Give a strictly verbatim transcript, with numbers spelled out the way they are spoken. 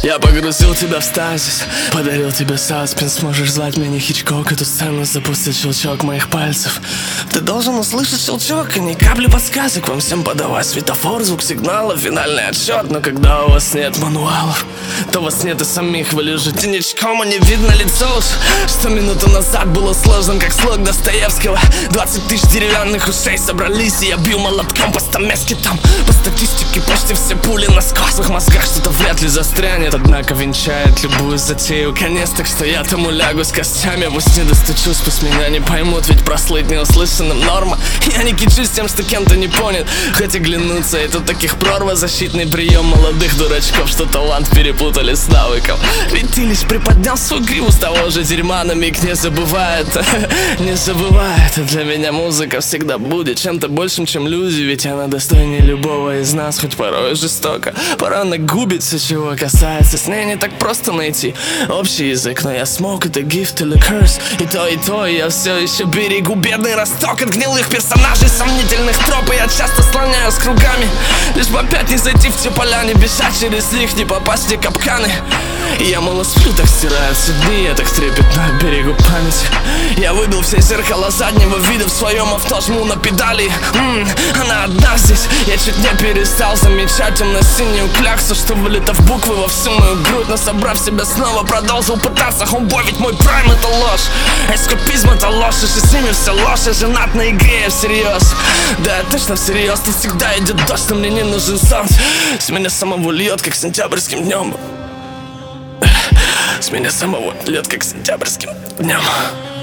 Я погрузил тебя в стазис, подарил тебе саспенс. Сможешь звать меня Хичкок. Эту сцену запустит щелчок моих пальцев. Ты должен услышать щелчок и ни капли подсказок. Вам всем подавай светофор, звук сигнала, финальный отсчет. Но когда у вас нет мануалов, то вас нет и самих. Вы лежите ничком, и не видно лицо. Что минуту назад было сложным, как слог Достоевского. Двадцать тысяч деревянных ушей собрались, и я бью молотком по стамеске. Там по статистике почти все пули насквозь. В их мозгах что-то вряд ли застрянет, однако венчает любую затею конец. Так что я тому лягу с костями, пусть не достучусь, пусть меня не поймут. Ведь прослыть неуслышанным норма. Я не кичусь тем, что кем-то не понят, хоть и глянуться. И тут таких прорва, защитный прием молодых дурачков, что талант перепутали с навыком. Ведь ты лишь приподнял свою гриву с того же дерьма на миг. Не забывай это, не забывай это. Для меня музыка всегда будет чем-то большим, чем люди. Ведь она достойнее любого из нас, хоть порой жестоко. Пора нагубить все, чего касается. С ней не так просто найти общий язык, но я смог, это gift или curse. И то, и то, и я все еще берегу бедный росток от гнилых персонажей, сомнительных троп. И я часто слоняюсь кругами, лишь бы опять не зайти в те поля, не бежать через них, не попасть в те капканы. И я мало сплю, так стираются дни, я так трепетно берегу память. Я выбил все зеркала заднего вида в своем авто, жму на педали. М-м, она одна здесь, я чуть не перестал замечать темно-синюю кляксу, что вылета в буквы во всю мою грудь. Но собрав себя снова, продолжил пытаться. Homeboy, ведь мой прайм это ложь, эскапизм это ложь, и же с ними все ложь. Я женат на игре, я всерьез. Да, я точно всерьез, тут всегда идет дождь, но мне не нужен солнце. С меня самого льет, как сентябрьским днем. С меня самого льет, как сентябрьским днем.